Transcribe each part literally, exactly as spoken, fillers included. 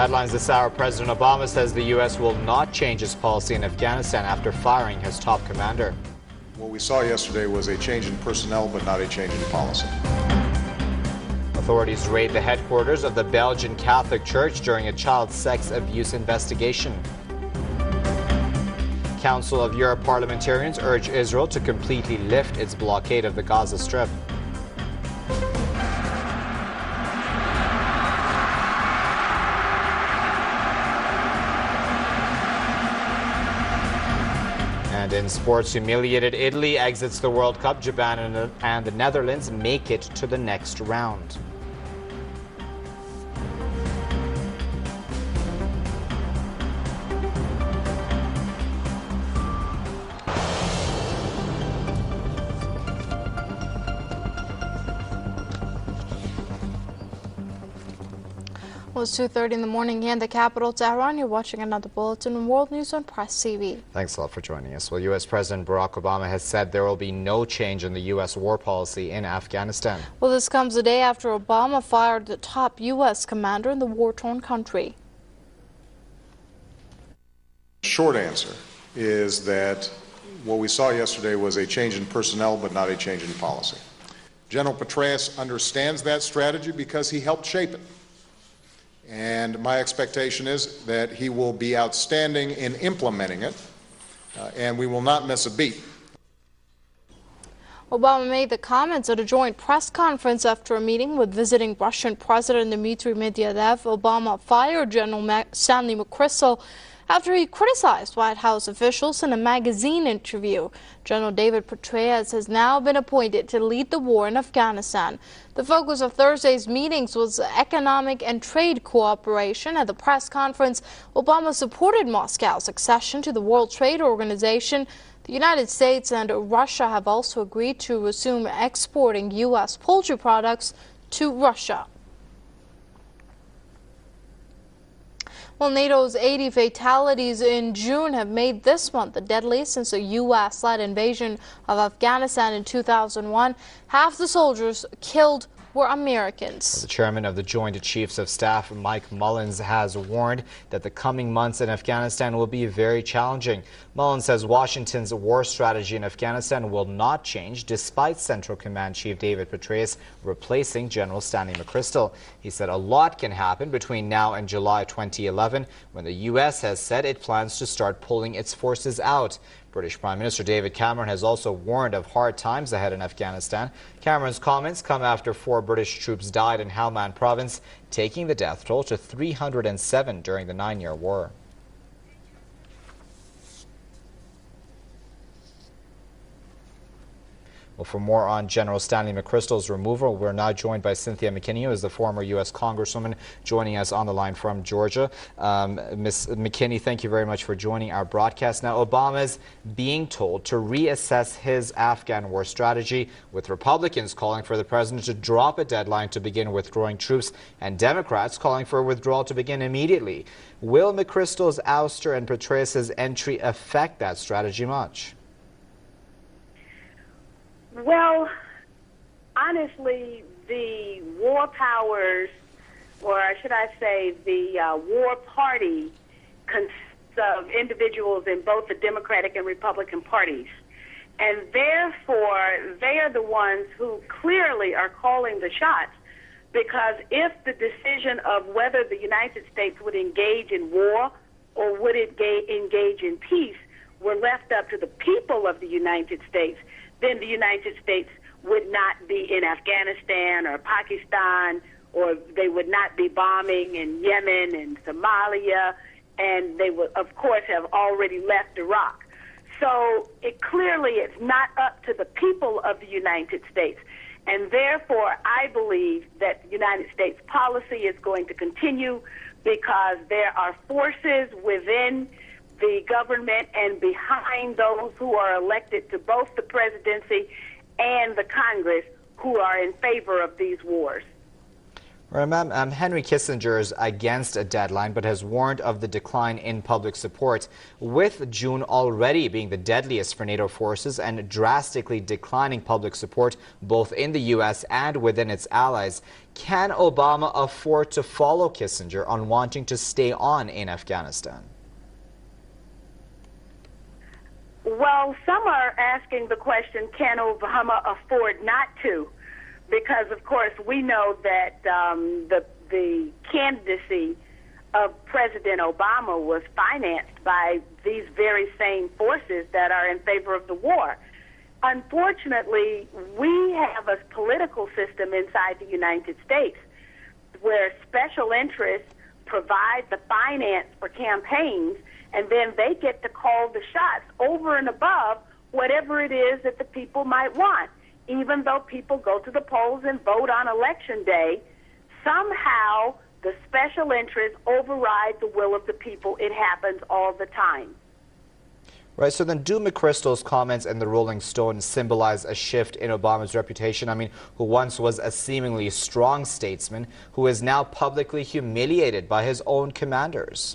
Headlines this hour, President Obama says the U S will not change its policy in Afghanistan after firing his top commander. What we saw yesterday was a change in personnel, but not a change in policy. Authorities raid the headquarters of the Belgian Catholic Church during a child sex abuse investigation. Council of Europe parliamentarians urge Israel to completely lift its blockade of the Gaza Strip. And in sports, humiliated Italy exits the World Cup. Japan and the Netherlands make it to the next round. Well, it's two thirty in the morning here in the capital, Tehran. You're watching another bulletin on World News on Press T V. Thanks a lot for joining us. Well, U S President Barack Obama has said there will be no change in the U S war policy in Afghanistan. Well, this comes a day after Obama fired the top U S commander in the war-torn country. Short answer is that what we saw yesterday was a change in personnel, but not a change in policy. General Petraeus understands that strategy because he helped shape it. And my expectation is that he will be outstanding in implementing it, uh, and we will not miss a beat. Obama made the comments at a joint press conference after a meeting with visiting Russian President Dmitry Medvedev. Obama fired General Stanley McChrystal after he criticized White House officials in a magazine interview. General David Petraeus has now been appointed to lead the war in Afghanistan. The focus of Thursday's meetings was economic and trade cooperation. At the press conference, Obama supported Moscow's accession to the World Trade Organization. The United States and Russia have also agreed to resume exporting U S poultry products to Russia. Well, NATO's eighty fatalities in June have made this month the deadliest since the U S-led invasion of Afghanistan in two thousand one. Half the soldiers killed were Americans. The chairman of the Joint Chiefs of Staff, Mike Mullins, has warned that the coming months in Afghanistan will be very challenging. Mullins says Washington's war strategy in Afghanistan will not change despite Central Command Chief David Petraeus replacing General Stanley McChrystal. He said a lot can happen between now and July twenty eleven, when the U S has said it plans to start pulling its forces out. British Prime Minister David Cameron has also warned of hard times ahead in Afghanistan. Cameron's comments come after four British troops died in Helmand province, taking the death toll to three hundred seven during the nine-year war. Well, for more on General Stanley McChrystal's removal, we're now joined by Cynthia McKinney, who is the former U S Congresswoman, joining us on the line from Georgia. Um, Miz McKinney, thank you very much for joining our broadcast. Now, Obama's being told to reassess his Afghan war strategy, with Republicans calling for the president to drop a deadline to begin withdrawing troops, and Democrats calling for a withdrawal to begin immediately. Will McChrystal's ouster and Petraeus' entry affect that strategy much? Well, honestly, the war powers, or should I say the uh, war party, consists of individuals in both the Democratic and Republican parties. And therefore, they are the ones who clearly are calling the shots, because if the decision of whether the United States would engage in war or would it engage in peace were left up to the people of the United States, then the United States would not be in Afghanistan or Pakistan, or they would not be bombing in Yemen and Somalia, and they would, of course, have already left Iraq. So it clearly it's not up to the people of the United States. And therefore, I believe that the United States policy is going to continue, because there are forces within the government and behind those who are elected to both the presidency and the Congress who are in favor of these wars. Right, ma'am, um, Henry Kissinger is against a deadline but has warned of the decline in public support, with June already being the deadliest for NATO forces and drastically declining public support both in the U S and within its allies. Can Obama afford to follow Kissinger on wanting to stay on in Afghanistan? Well, some are asking the question, can Obama afford not to? Because, of course, we know that um, the, the candidacy of President Obama was financed by these very same forces that are in favor of the war. Unfortunately, we have a political system inside the United States where special interests provide the finance for campaigns, and then they get to call the shots over and above whatever it is that the people might want. Even though people go to the polls and vote on election day, somehow the special interests override the will of the people. It happens all the time. Right, so then do McChrystal's comments in the Rolling Stone symbolize a shift in Obama's reputation? I mean, who once was a seemingly strong statesman who is now publicly humiliated by his own commanders?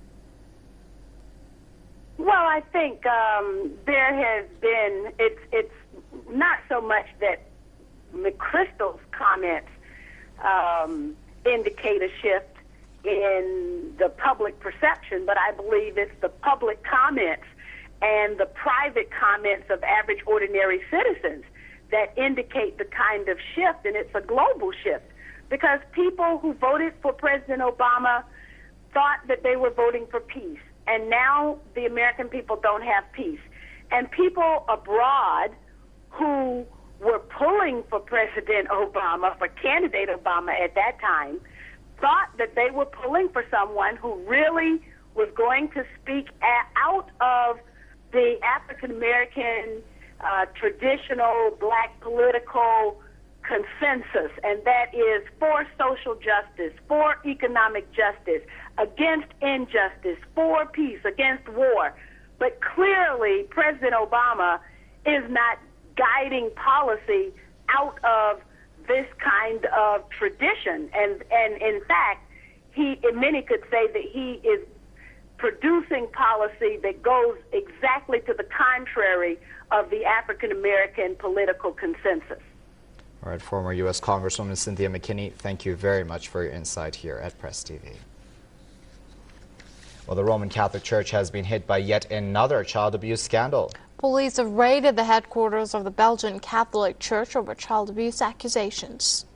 Well, I think um, there has been, it's, it's not so much that McChrystal's comments um, indicate a shift in the public perception, but I believe it's the public comments and the private comments of average ordinary citizens that indicate the kind of shift, and it's a global shift, because people who voted for President Obama thought that they were voting for peace, and now the American people don't have peace. And people abroad who were pulling for President Obama, for candidate Obama at that time, thought that they were pulling for someone who really was going to speak out of the African-American uh, traditional black political consensus, and that is for social justice, for economic justice, against injustice, for peace, against war. But clearly, President Obama is not guiding policy out of this kind of tradition. And, and in fact, he, many could say that he is producing policy that goes exactly to the contrary of the African-American political consensus. All right, former U S Congresswoman Cynthia McKinney, thank you very much for your insight here at Press T V. Well, the Roman Catholic Church has been hit by yet another child abuse scandal. Police have raided the headquarters of the Belgian Catholic Church over child abuse accusations.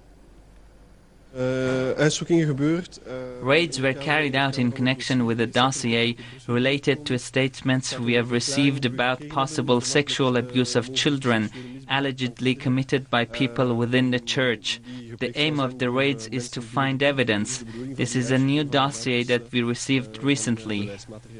Raids were carried out in connection with a dossier related to statements we have received about possible sexual abuse of children, allegedly committed by people within the church. The aim of the raids is to find evidence. This is a new dossier that we received recently.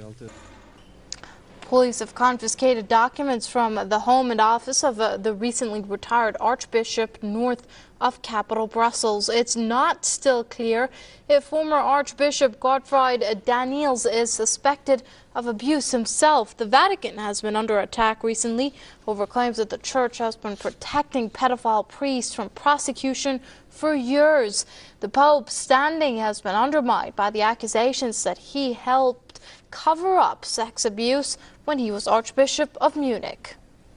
Police have confiscated documents from the home and office of uh, the recently retired Archbishop north of capital Brussels. It's not still clear if former Archbishop Godfried Daniels is suspected of abuse himself. The Vatican has been under attack recently over claims that the church has been protecting pedophile priests from prosecution for years. The Pope's standing has been undermined by the accusations that he helped cover up sex abuse when he was Archbishop of Munich.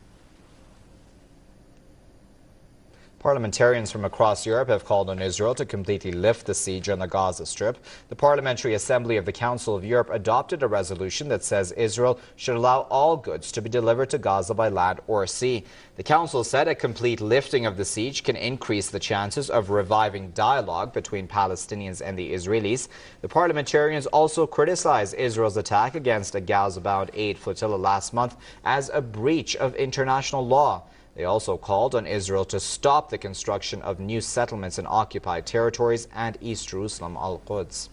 Parliamentarians from across Europe have called on Israel to completely lift the siege on the Gaza Strip. The Parliamentary Assembly of the Council of Europe adopted a resolution that says Israel should allow all goods to be delivered to Gaza by land or sea. The Council said a complete lifting of the siege can increase the chances of reviving dialogue between Palestinians and the Israelis. The parliamentarians also criticized Israel's attack against a Gaza-bound aid flotilla last month as a breach of international law. They also called on Israel to stop the construction of new settlements in occupied territories and East Jerusalem, Al-Quds.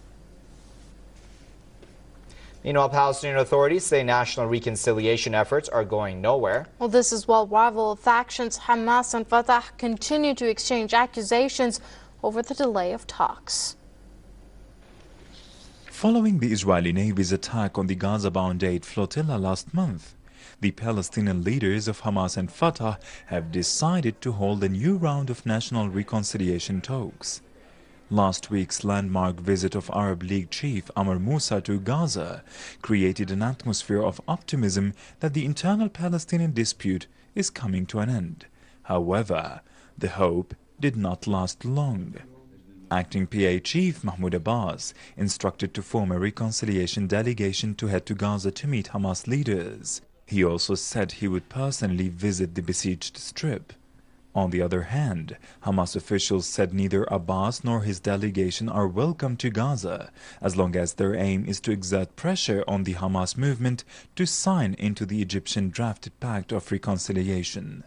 Meanwhile, Palestinian authorities say national reconciliation efforts are going nowhere. Well, this is while rival factions Hamas and Fatah continue to exchange accusations over the delay of talks. Following the Israeli Navy's attack on the Gaza-bound aid flotilla last month, the Palestinian leaders of Hamas and Fatah have decided to hold a new round of national reconciliation talks. Last week's landmark visit of Arab League chief Amr Moussa to Gaza created an atmosphere of optimism that the internal Palestinian dispute is coming to an end. However, the hope did not last long. Acting P A chief Mahmoud Abbas instructed to form a reconciliation delegation to head to Gaza to meet Hamas leaders. He also said he would personally visit the besieged strip. On the other hand, Hamas officials said neither Abbas nor his delegation are welcome to Gaza, as long as their aim is to exert pressure on the Hamas movement to sign into the Egyptian drafted pact of reconciliation.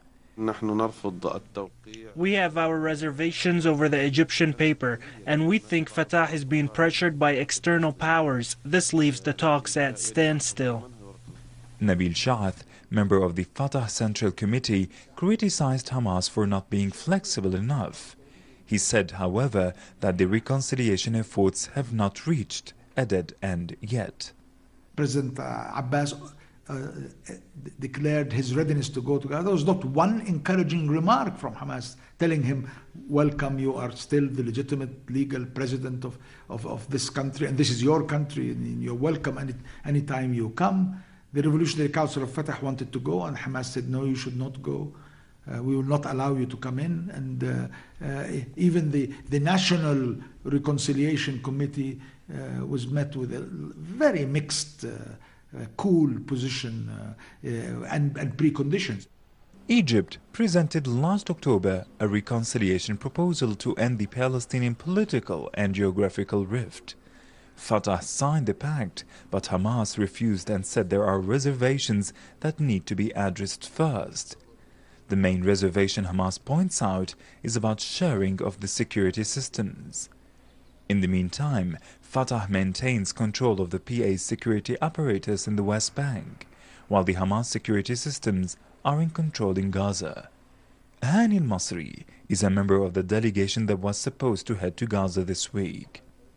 We have our reservations over the Egyptian paper, and we think Fatah is being pressured by external powers. This leaves the talks at standstill. Nabil Sha'ath, member of the Fatah Central Committee, criticized Hamas for not being flexible enough. He said, however, that the reconciliation efforts have not reached a dead end yet. President uh, Abbas uh, declared his readiness to go to Gaza. There was not one encouraging remark from Hamas telling him, welcome, you are still the legitimate legal president of, of, of this country, and this is your country, and you're welcome any anytime you come. The Revolutionary Council of Fatah wanted to go, and Hamas said, no, you should not go. Uh, we will not allow you to come in. And uh, uh, even the, the National Reconciliation Committee uh, was met with a very mixed, uh, uh, cool position uh, uh, and, and preconditions. Egypt presented last October a reconciliation proposal to end the Palestinian political and geographical rift. Fatah signed the pact, but Hamas refused and said there are reservations that need to be addressed first. The main reservation Hamas points out is about sharing of the security systems. In the meantime, Fatah maintains control of the P A's security apparatus in the West Bank, while the Hamas security systems are in control in Gaza. Hani al-Masri is a member of the delegation that was supposed to head to Gaza this week.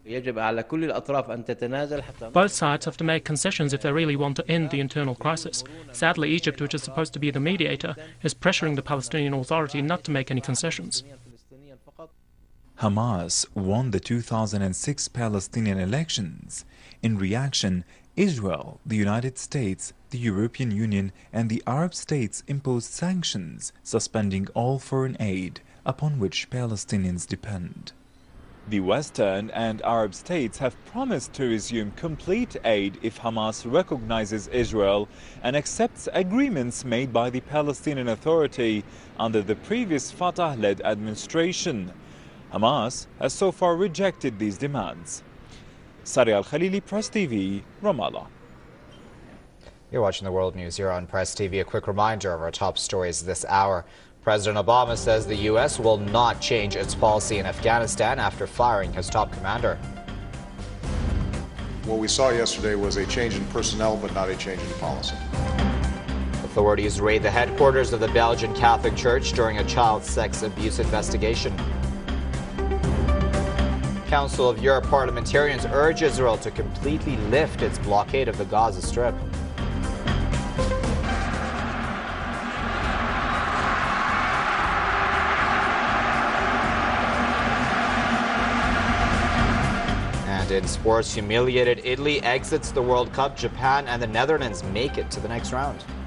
Both sides have to make concessions if they really want to end the internal crisis. Sadly, Egypt, which is supposed to be the mediator, is pressuring the Palestinian Authority not to make any concessions. Hamas won the two thousand six Palestinian elections. In reaction, Israel, the United States, the European Union, and the Arab states imposed sanctions, suspending all foreign aid upon which Palestinians depend. The Western and Arab states have promised to resume complete aid if Hamas recognizes Israel and accepts agreements made by the Palestinian Authority under the previous Fatah-led administration. Hamas has so far rejected these demands. Sari Al-Khalili, Press T V, Ramallah. You're watching the World News here on Press T V. A quick reminder of our top stories this hour. President Obama says the U S will not change its policy in Afghanistan after firing his top commander. What we saw yesterday was a change in personnel, but not a change in policy. Authorities raid the headquarters of the Belgian Catholic Church during a child sex abuse investigation. Council of Europe parliamentarians urge Israel to completely lift its blockade of the Gaza Strip. And in sports, humiliated Italy exits the World Cup. Japan and the Netherlands make it to the next round.